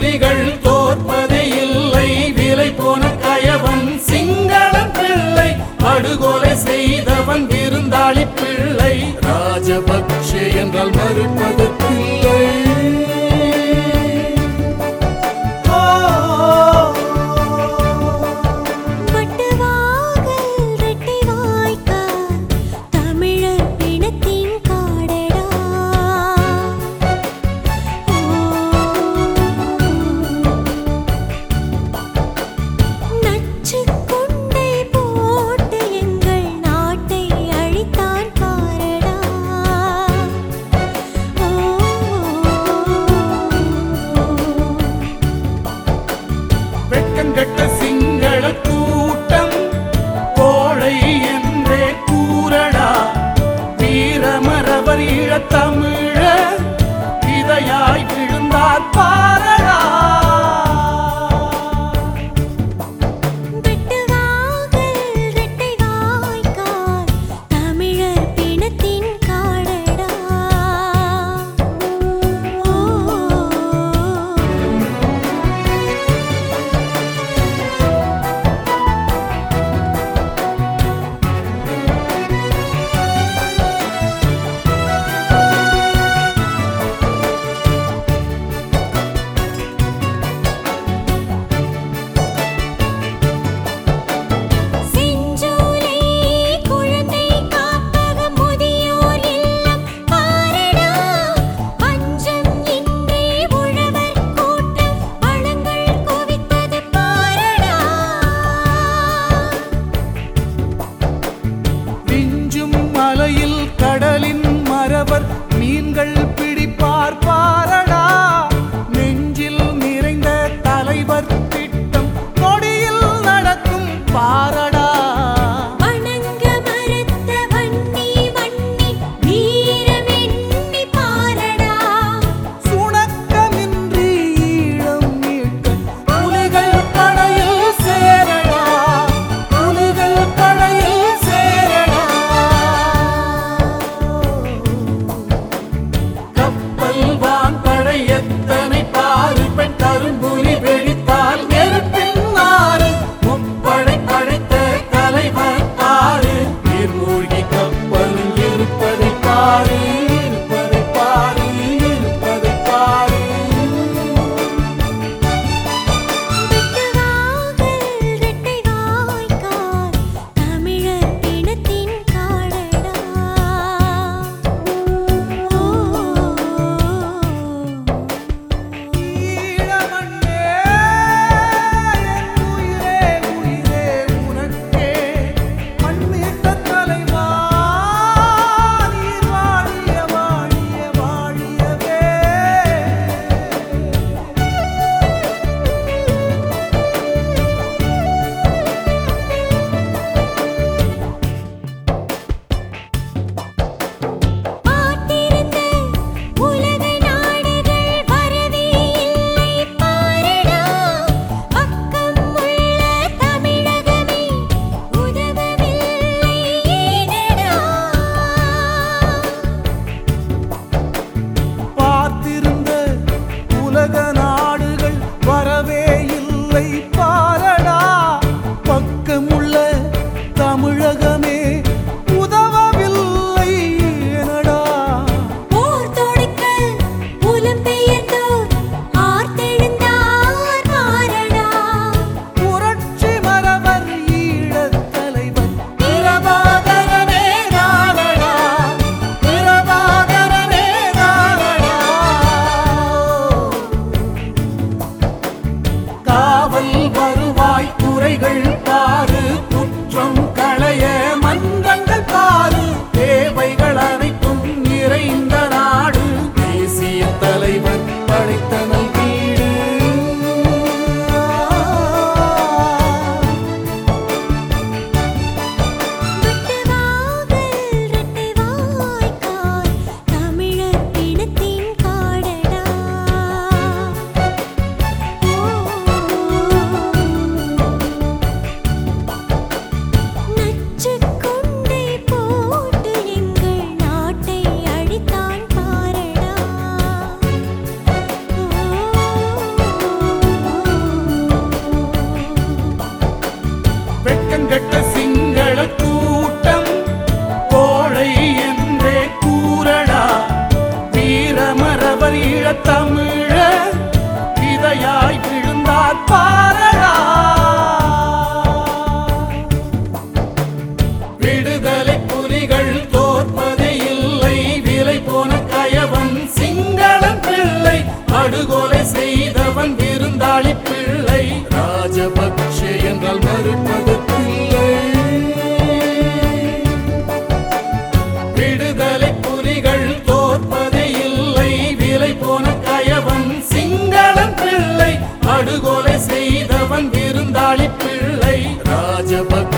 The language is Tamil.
புலிகள் தோற்பதே இல்லை, விலை போன கயவன் சிங்களம் பிள்ளை, படுகொலை செய்தவன் விருந்தாளி பிள்ளை, ராஜபக்ஷே என்றால் மறுப்பதற்கில்லை. கெட்ட சிங்கள கூட்டம் கோழை என்றே கூறடா, வீரமரவர் ஈழத்தமிழர் விதையாய் விழுந்தார் பாரடா. கடலின் மறவர் மீன்கள் பிடிப்பார் பாரடா, நெஞ்சில் நிறைந்த தலைவர் திட்டம் கொடியில் நடக்கும் பாரடா. வணங்க மறுத்த வன்னி வன்னி வீரமெண்ணி பாரடா, சுணக்கமின்றி ஈழம் மீட்க புலிகள் படையில் சேரடா, புலிகள் படையில் சேரடா. கப்பல் வான் அவர் ஈழத்தமிழர் விதையாய் விழுந்தார் பாரடா. விடுதலை புலிகள் தோற்பதே இல்லை, விலை போன கயவன் சிங்களன் பிள்ளை, படுகொலை செய்தவன் விருந்தாளி பிள்ளை, ராஜபக்ஷே என்றால் மறுப்பது பிள்ளை. விடுதலை புலிகள் தோற்பதே இல்லை, விலை போன கயவன் சிங்களன் பிள்ளை, படுகொலை செய்தவன் விருந்தாளி பிள்ளை, ராஜபக்ஷே